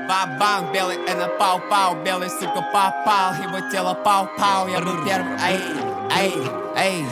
Ба-банк, белый, это пау-пау. Белый, сука, попал, его тело пау-пау. Я был первый, эй.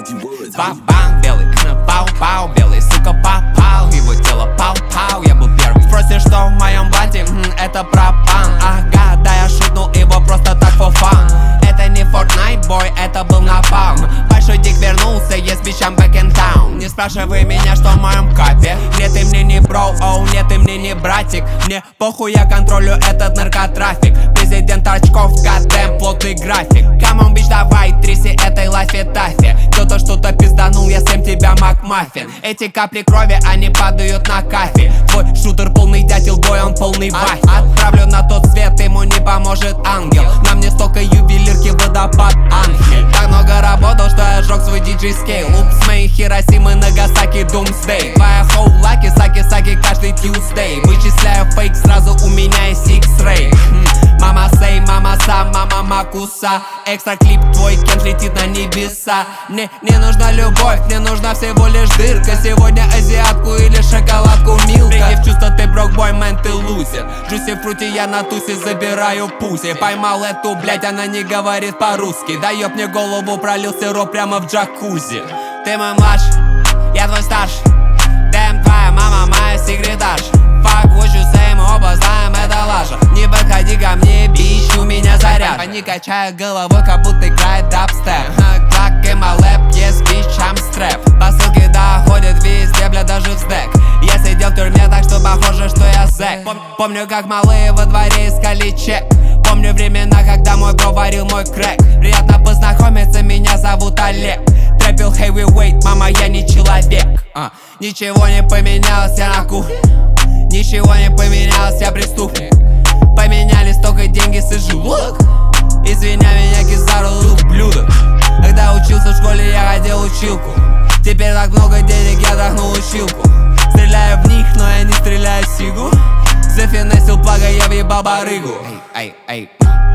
Ба-банк, белый, это пау-пау. Белый, сука, попал, его тело пау-пау. Я был первый. Спросишь, что в моем блате? Это пропан. Ага, да, я шутнул его просто так for fun. Это не Fortnite, бой, это был напалм. Большой дик вернулся, yes, bitch, I'm back in town. Не спрашивай меня, что в моем капе. Нет, ты мне не бро, оу, нет, ты мне не братик. Мне похуй, я контролю этот наркотрафик. Президент очков, goddamn, плотный график. Come on, bitch, давай, тряси этой лафи-тафи. Кто-то что-то пизданул, я съем тебя, Макмаффин. Эти капли крови, они падают на кафе. Твой шутер полный дятел, бой, он полный баф. Отправлю на тот свет, ему не поможет ангел. На мне столько ювелирки, водопад, ангель. Так много работал, что я сжег свой диджей-скейл. Упс, мои Хиросимы, Нагасаки, Doomsday. Твоя хоу лаки, саки-саки каждый Tuesday. Вычисляю фейк, сразу у меня есть X-Ray. Мама сей, мама сам, мама макуса. Экстра клип, твой кент летит на небеса. Мне не нужна любовь, мне нужна всего лишь дырка. Сегодня азиатку или шоколадку Милка. Приди в чувство, ты брокбой, мэн, ты лузер. Джуси фрути, я на тусе забираю пузи. Поймал эту, блять, она не говорит по-русски. Да ёб мне голову, пролил сироп прямо в джакузи. Ты мой младший, я твой старший. Дэм, твоя мама моя секретарша. Fuck what you say, мы оба знаем, это лажа. Не подходи ко мне, бич, у меня заряд. Они качают головой, как будто играет дабстеп. Клак in my lap, yes, bitch, I'm strap. Посылки доходят везде, бля, даже в сдэк. Я сидел в тюрьме, так что похоже, что я зэк. Помню, как малые во дворе искали чек. Помню времена, когда мой бро варил мой крэк. Приятно познакомиться, меня зовут Олег. Трэпил heavyweight, мама, я не человек. Ничего не поменялось, я на кухне. Ничего не поменялось, я преступник. Поменялись только деньги с желудок. Извиняй меня, кизару, ублюдок. Когда учился в школе, я ходил училку. Теперь так много денег, я трахнул училку. Стреляю в них, но я не стреляю в сигу. Зафинесил плага, я въебал барыгу. Эй,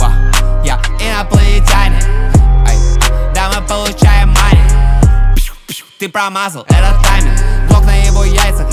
я инопланетянин. Да, мы получаем мани. Ты промазал, это тайминг. Блок на его яйцах,